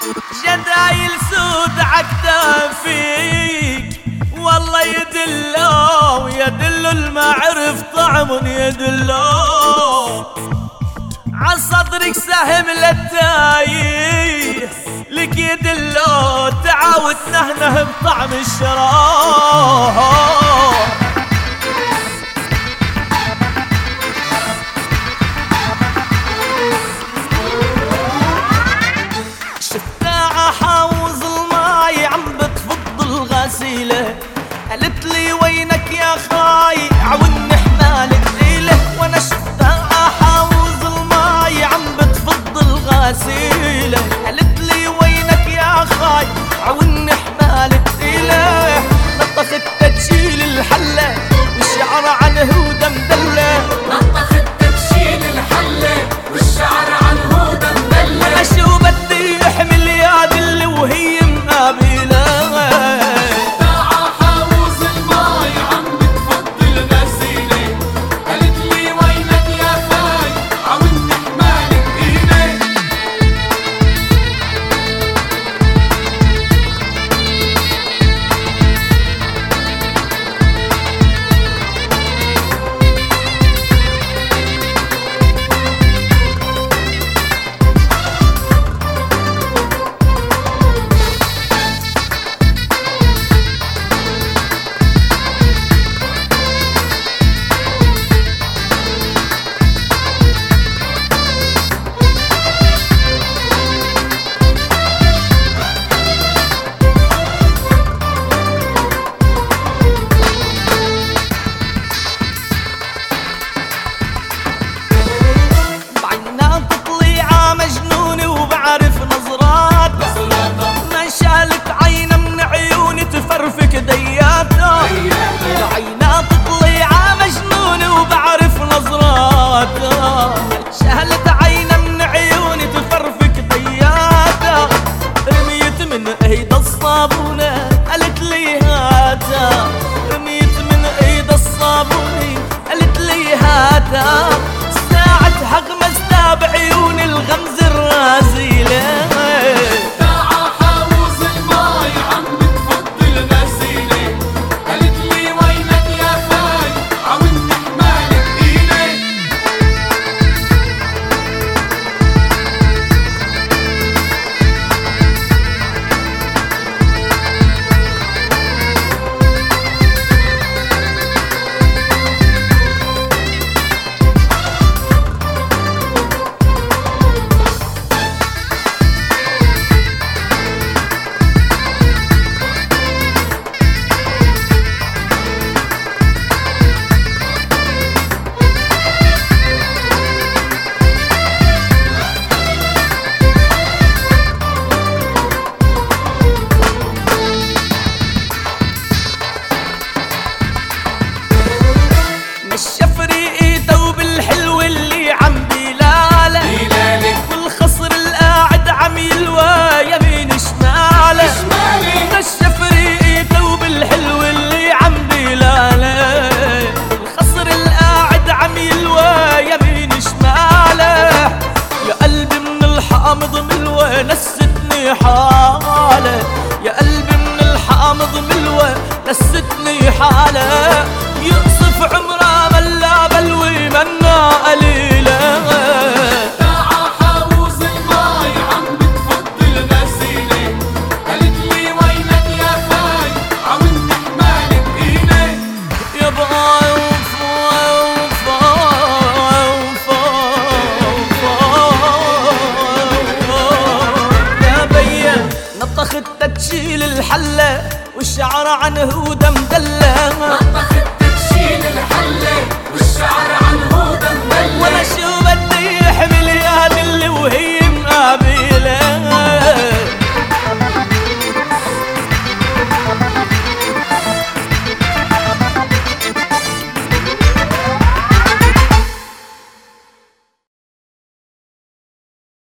جدايل سود عكتافيك والله يدلوا المعرف طعم يدلوا عالصدرك سهم للتايه لك يدلوا تعاود نهنه بطعم الشراب. شفتها حوض الماي عم بتفض الغسيلة قالت لي وينك يا خاي عاوني حمالك ثقيلة وانا شفتها حوض الماي عم بتفض الغسيلة قالت لي وينك يا خاي عاوني حمالك ثقيلة نطخت تشيل الحلة والشعر عنه دمدلة نطخت تشيل الحلة والشعر عنه دمدلة انا شو بدي احمل يا دل وهي مقابلة شهلت عينه من عيوني تفرفك دياتا رميت من ايد الصابونة قالت لي هاتا رميت من ايد الصابونة قالت لي هاتا ساعة هغمزتها بعيوني الغمز الرازيلة الشفري دوب الحلو اللي عم بلاله والخصر القاعد عم يلوى يمين شماله الشفري دوب الحلو اللي عم بلاله والخصر القاعد عم يلوى يمين شماله يا قلبي من الحامض ملوى نستني حاله يا قلبي من الحامض ملوى نستني حاله يقصف عمره ملا بلوي منا قليلة ساعة حوض الماي عم بتفض الغسيلة قالت لي وينك يا خاي عاوني حمالك ثقيلة يبقى يا بيا نطخت تشيل الحلة والشعر عنه